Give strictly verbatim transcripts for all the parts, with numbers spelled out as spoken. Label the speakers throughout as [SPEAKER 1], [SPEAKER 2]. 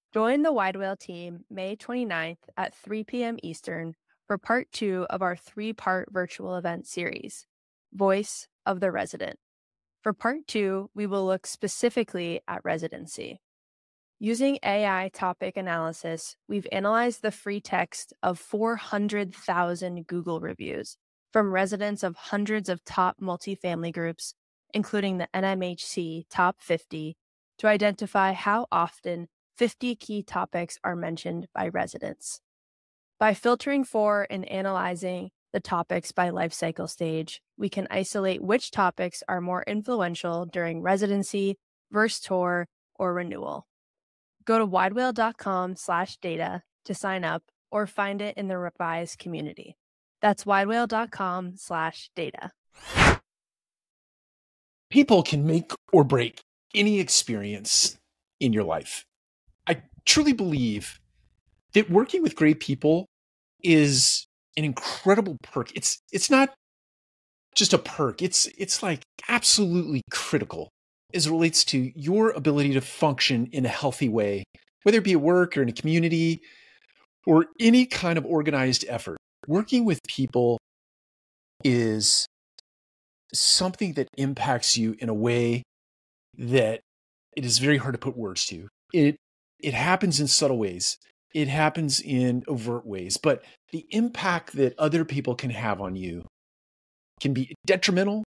[SPEAKER 1] Join the Wide Whale team May twenty-ninth at three p m Eastern for part two of our three-part virtual event series, Voice of the Resident. For part two, we will look specifically at residency. Using A I topic analysis, we've analyzed the free text of four hundred thousand Google reviews from residents of hundreds of top multifamily groups, including the N M H C Top fifty, to identify how often fifty key topics are mentioned by residents. By filtering for and analyzing the topics by life cycle stage, we can isolate which topics are more influential during residency, versus tour, or renewal. Go to widewhale.com slash data to sign up or find it in the revised community. That's widewhale.com slash data.
[SPEAKER 2] People can make or break any experience in your life. I truly believe that working with great people is an incredible perk. It's it's not just a perk. It's it's like absolutely critical as it relates to your ability to function in a healthy way, whether it be at work or in a community or any kind of organized effort. Working with people is something that impacts you in a way that it is very hard to put words to. It it happens in subtle ways. It happens in overt ways, but the impact that other people can have on you can be detrimental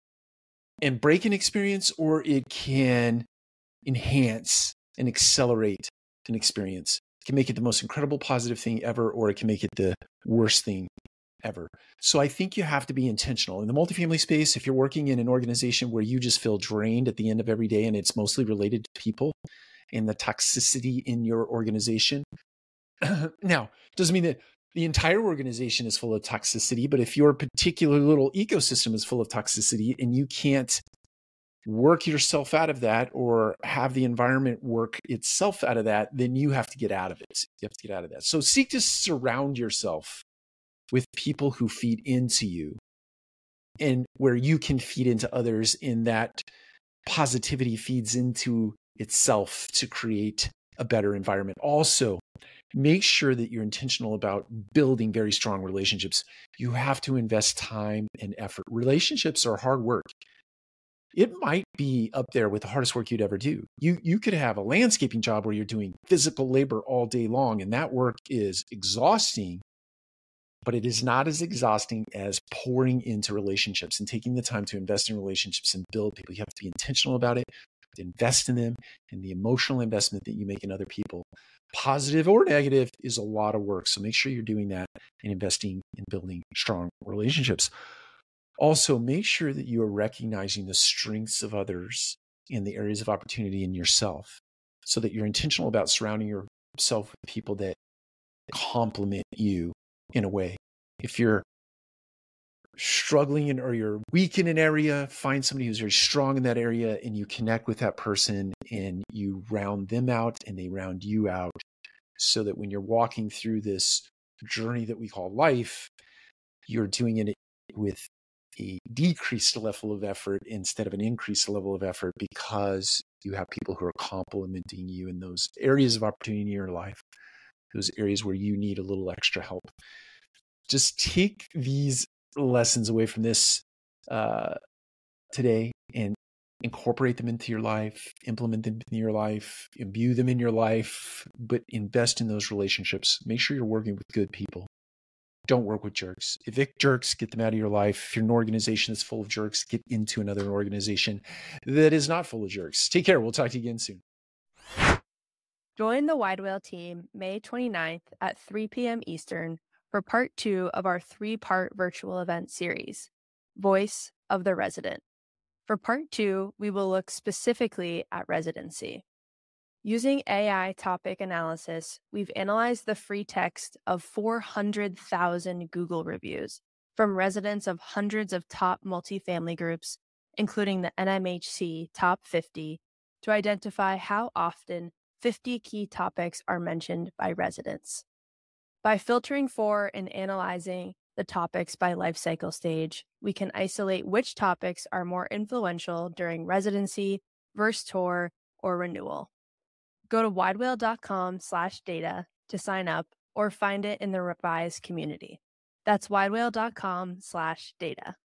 [SPEAKER 2] and break an experience, or it can enhance and accelerate an experience. It can make it the most incredible positive thing ever, or it can make it the worst thing ever. So I think you have to be intentional. In the multifamily space, if you're working in an organization where you just feel drained at the end of every day and it's mostly related to people and the toxicity in your organization, now, doesn't mean that the entire organization is full of toxicity, but if your particular little ecosystem is full of toxicity and you can't work yourself out of that or have the environment work itself out of that, then you have to get out of it. You have to get out of that. So seek to surround yourself with people who feed into you and where you can feed into others, in that positivity feeds into itself to create a better environment. Also, make sure that you're intentional about building very strong relationships. You have to invest time and effort. Relationships are hard work. It might be up there with the hardest work you'd ever do. You, you could have a landscaping job where you're doing physical labor all day long, and that work is exhausting, but it is not as exhausting as pouring into relationships and taking the time to invest in relationships and build people. You have to be intentional about it, invest in them, and the emotional investment that you make in other people, positive or negative, is a lot of work. So make sure you're doing that and investing in building strong relationships. Also, make sure that you are recognizing the strengths of others and the areas of opportunity in yourself, so that you're intentional about surrounding yourself with people that complement you in a way. If you're struggling in, or you're weak in an area, find somebody who's very strong in that area and you connect with that person and you round them out and they round you out, so that when you're walking through this journey that we call life, you're doing it with a decreased level of effort instead of an increased level of effort, because you have people who are complementing you in those areas of opportunity in your life, those areas where you need a little extra help. Just take these lessons away from this uh, today and incorporate them into your life, implement them in your life, imbue them in your life, but invest in those relationships. Make sure you're working with good people. Don't work with jerks. Evict jerks, get them out of your life. If you're an organization that's full of jerks, get into another organization that is not full of jerks. Take care. We'll talk to you again soon.
[SPEAKER 1] Join the Wide Whale team May twenty-ninth at three p m Eastern for part two of our three-part virtual event series, Voice of the Resident. For part two, we will look specifically at residency. Using A I topic analysis, we've analyzed the free text of four hundred thousand Google reviews from residents of hundreds of top multifamily groups, including the N M H C Top fifty, to identify how often fifty key topics are mentioned by residents. By filtering for and analyzing the topics by life cycle stage, we can isolate which topics are more influential during residency, versus tour, or renewal. Go to widewhale.com slash data to sign up or find it in the revised community. That's widewhale.com slash data.